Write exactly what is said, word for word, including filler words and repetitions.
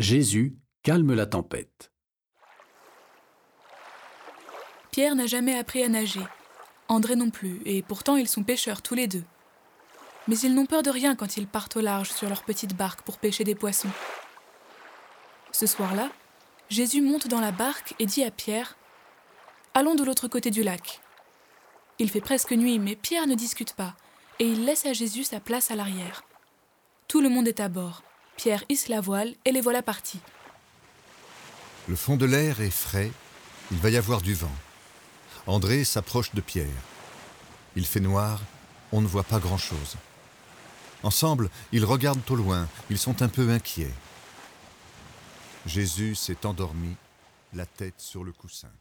Jésus calme la tempête. Pierre n'a jamais appris à nager, André non plus, et pourtant ils sont pêcheurs tous les deux. Mais ils n'ont peur de rien quand ils partent au large sur leur petite barque pour pêcher des poissons. Ce soir-là, Jésus monte dans la barque et dit à Pierre « Allons de l'autre côté du lac ». Il fait presque nuit, mais Pierre ne discute pas, et il laisse à Jésus sa place à l'arrière. Tout le monde est à bord. Pierre hisse la voile et les voilà partis. Le fond de l'air est frais, il va y avoir du vent. André s'approche de Pierre. Il fait noir, on ne voit pas grand-chose. Ensemble, ils regardent au loin, ils sont un peu inquiets. Jésus s'est endormi, la tête sur le coussin.